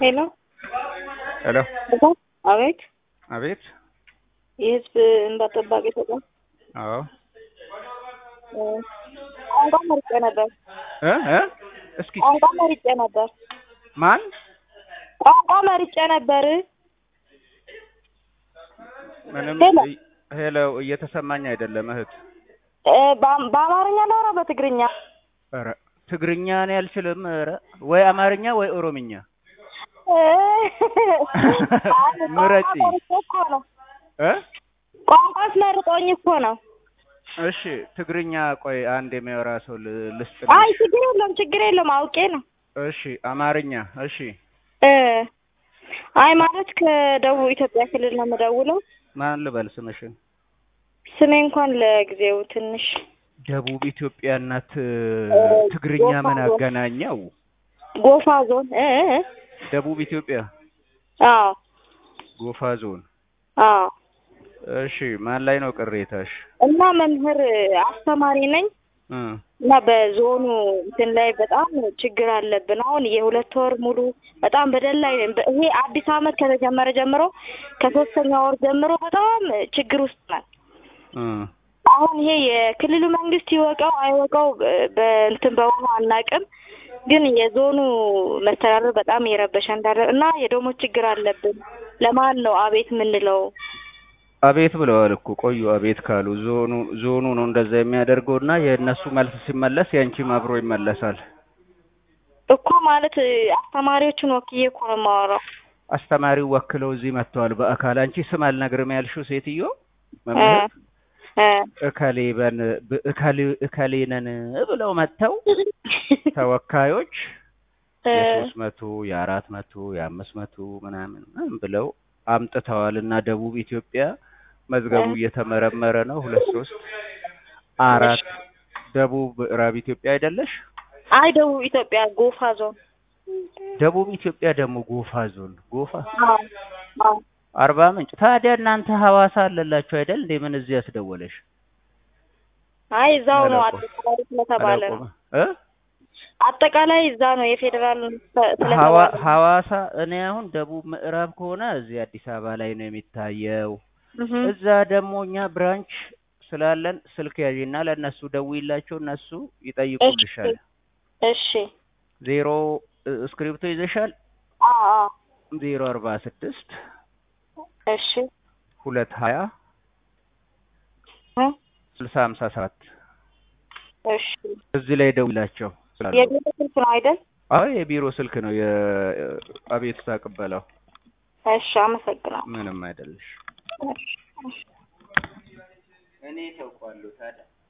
ሄሎ ሄሎ አቤት አቤት የህዝብ እንባ ጠባቂ ተቋም አዎ ቋንቋ መርጬ ነበር እስኪ ቋንቋ መርጬ ነበር ማን ቋንቋ መርጬ ነበር ምንም ሄሎ እየተሰማኝ አይደለም እህት በአማርኛ ላውራ በትግርኛ ኧረ ትግርኛ ነው ያልችልም ኧረ ወይ አማርኛ ወይ ኦሮምኛ ምረጪ ቋንቋስ መርጦኝ እኮ ነው እሺ ትግርኛ ቆይ አንድ የሚያወራ ሰው ልስጥ አይ ችግር የለም አውቄ ነው እሺ አማርኛ እሺ አይ ማለት ከደቡብ ኢትዮጵያ ክልል ነው የምደውለው ማን ልበል ስምሽን ስሜ እንኳን ለጊዜው ትንሽ ደቡብ ኢትዮጵያ እናት ትግርኛ ምን አገናኘው ጎፋ ዞን ደቡብ ኢትዮጵያ አዎ ጎፋ ዞን አዎ እሺ ማን ላይ ነው ቅሬታሽ እና መምህር አስተማሪ ነኝ እና በዞኑ እንትን ላይ በጣም ችግር አለብን አሁን የሁለት ወር ሙሉ በጣም በደል ላይ ይሄ አዲስ አመት ከተጀመረ ጀምሮ ከሶስተኛ ወር ጀምሮ በጣም ችግር ውስጥ ነን አሁን ይሄ የክልሉ መንግስት ይወቀው አይወቀው በእንትን በሆነ አናውቅም ግን የዞኑ መስተዳድር በጣም የረበሸ እንዳለ እና የደሞዝ ችግር አለብን ለማን ነው አቤት ምንለው አቤት ብለዋል እኮ ቆዩ አቤት ካሉ ዞኑ ነው እንደዛ የሚያደርገውና የነሱ መልስ ሲመለስ ያንቺም አብሮ ይመለሳል እኮ ማለት አስተማሪዎችን ወክዬ እኮ ነው የማወራው አስተማሪው ወክለው እዚህ መጥተዋል በአካል አንቺ ስም አልነግርም ያልሽው ሴትዮ መምህር እከሌነን ብለው መጥተው ተወካዮች የ300 የ400 የ500 ምናምን ብለው አምጥተዋልና ደቡብ ኢትዮጵያ መዝገቡ እየተመረመረ ነው 2 3 4 ደቡብ ምዕራብ ኢትዮጵያ አይደለሽ አይ ደቡብ ኢትዮጵያ ጎፋ ዞን ደቡብ ኢትዮጵያ ደግሞ ጎፋ ዞን ጎፋ አዎ አርባ ምንጭ ታዲያ እናንተ ሐዋሳ አለላችሁ አይደል እንዴ ምን እዚህ ያስደወለሽ አይ እዛው ነው አጠቃላይ ስለተባለ ነው አጠቃላይ እዛ ነው የፌደራል ስለተባለ ሐዋሳ እኔ አሁን ደቡብ ምዕራብ ከሆነ እዚህ አዲስ አበባ ላይ ነው የሚታየው እዛ ደግሞ እኛ ብራንች ስላለን ስልክ ያዢና ለነሱ ደውይላቸው እነሱ ይጠይቁልሻል እሺ 0 ስክሪፕቶ ይዘሻል አዎ 046 እሺ 220 6057 እሺ እዚህ ላይ ደውላቸው የቢሮ ስልክ ነው አይደል አዎ የቢሮ ስልክ ነው የአቤቱታ ቅበላው እሺ አመሰግናለሁ ምንም አይደልሽ እኔ ተውቋለሁ ታዲያ